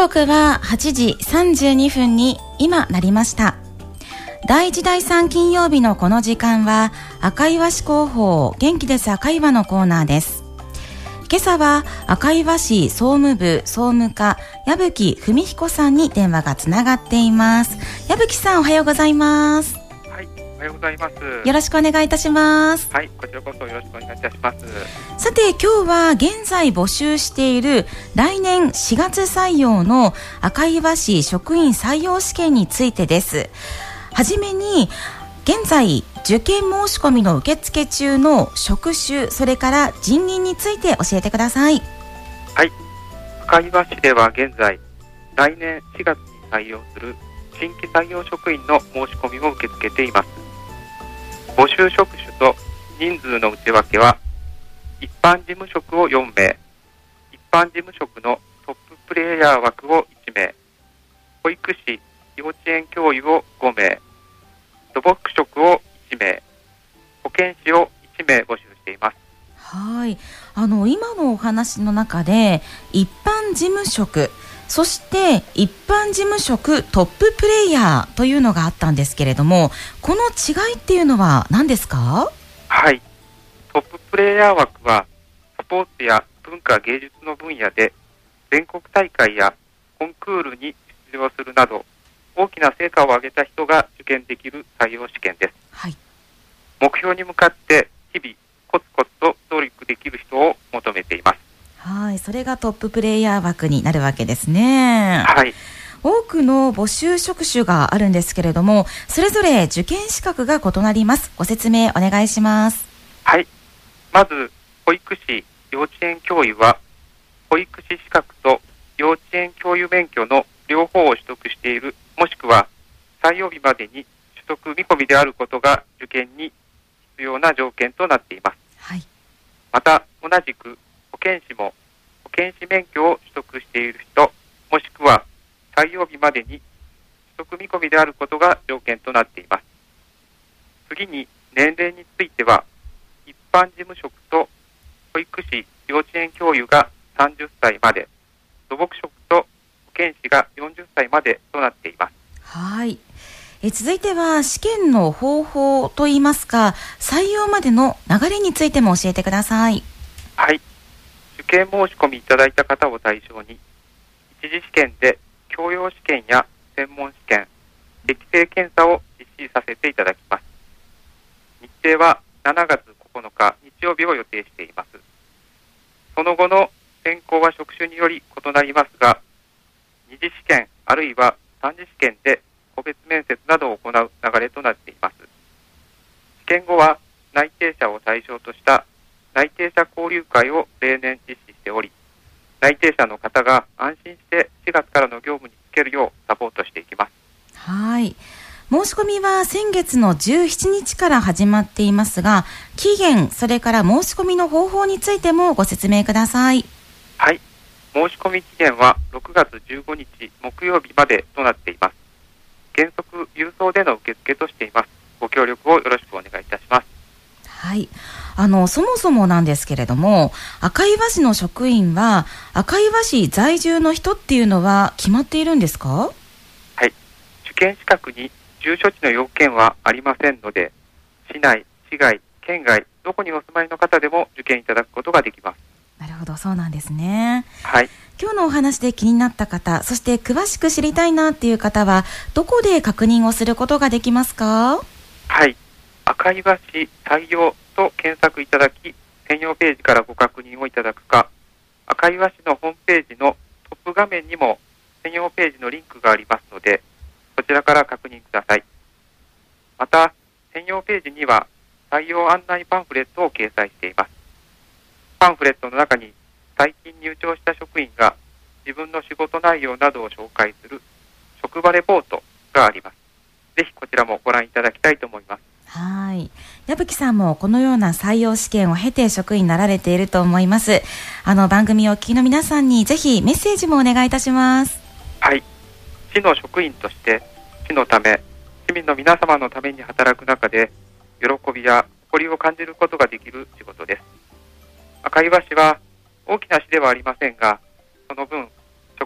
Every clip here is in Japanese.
刻は8時32分に今なりました。第1第3金曜日のこの時間は赤岩市広報元気です赤岩のコーナーです。今朝は赤岩市総務部総務課矢吹文彦さんに電話がつながっています。矢吹さん、おはようございます。 はい、おはようございます。 よろしくお願いいたします。 はい、こちらこそよろしくお願いいたします。 さて、今日は現在募集している来年4月採用の赤岩市職員採用試験についてです。はじめに現在受験申し込みの受付中の職種、それから人員について教えてください。 はい、赤岩市では現在来年4月に採用する新規採用職員の申し込みを受け付けています。募集職種と人数の内訳は一般事務職を4名、一般事務職のトッププレイヤー枠を1名、保育士、幼稚園教諭を5名、土木職を1名、保健師を1名募集しています。 はい、今のお話の中で一般事務職、そして一般事務職トッププレイヤーというのがあったんですけれども、この違いっていうのは何ですか？ はい、トッププレイヤー枠はスポーツや文化芸術の分野で全国大会やコンクールに出場するなど大きな成果を上げた人が受験できる採用試験です。 はい、 目標に向かって日々コツコツと努力できる人を求めています。 はい、それがトッププレイヤー枠になるわけですね。 はい、 多くの募集職種があるんですけれども、それぞれ受験資格が異なります。ご説明お願いします。 はい、まず保育士、幼稚園教諭は保育士資格と幼稚園教諭免許の両方を取得している、もしくは採用日までに取得見込みであることが受験に必要な条件となっています。 はい、 また同じく保健師も保健師免許を取得している人、もしくは採用日までに取得見込みであることが条件となっています。次に年齢については一般事務職と保育士、幼稚園教諭が30歳まで、土木職と保健師が40歳までとなっています。 はい、続いては試験の方法といいますか、採用までの流れについても教えてください。 はい、受験申し込みいただいた方を対象に一次試験で教養試験や専門試験、適性検査を実施させていただきます。日程は7月9日日曜日を予定しています。その後の選考は職種により異なりますが、二次試験あるいは三次試験で個別面接などを行う流れとなっています。試験後は内定者を対象とした内定者交流会を例年実施しており、内定者の方が安心して4月からの業務に就けるようサポートしていきます。 はい、申し込みは先月の17日から始まっていますが、期限、それから申し込みの方法についてもご説明ください。 はい、申し込み期限は6月15日木曜日までとなっています。原則郵送での受付としています。ご協力をよろしくお願いいたします。 はい、そもそもなんですけれども、赤岩市の職員は赤岩市在住の人っていうのは決まっているんですか？ はい、受験資格に住所地の要件はありませんので、市内、市外、県外、どこにお住まいの方でも受験いただくことができます。 なるほど、そうなんですね。 はい、 今日のお話で気になった方、そして詳しく知りたいなっていう方はどこで確認をすることができますか？ はい、赤岩市採用と検索いただき、専用ページからご確認をいただくか、赤岩市のホームページのトップ画面にも専用ページのリンクがありますので、こちらから確認ください。また専用ページには採用案内パンフレットを掲載しています。パンフレットの中に最近入庁した職員が自分の仕事内容などを紹介する職場レポートがあります。ぜひこちらもご覧いただきたいと思います。 はい、矢吹さんもこのような採用試験を経て職員になられていると思います。番組をお聞きの皆さんにぜひメッセージもお願いいたします。 はい、市の職員として市のため、市民の皆様のために働く中で喜びや誇りを感じることができる仕事です。赤岩市は大きな市ではありませんが、その分職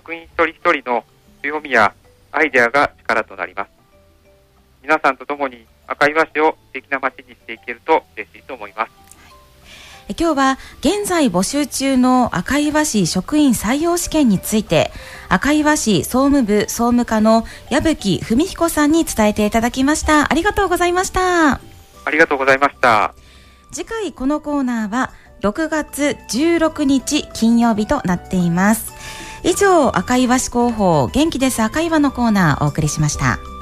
職員一人一人の強みやアイデアが力となります。皆さんと共に赤磐市を素敵な街にしていけると嬉しいと思います。 今日は現在募集中の赤磐市職員採用試験について、赤磐市総務部総務課の矢吹文彦さんに伝えていただきました。ありがとうございました。 ありがとうございました。 次回このコーナーは6月16日金曜日となっています。以上、赤磐市広報元気です赤磐のコーナーをお送りしました。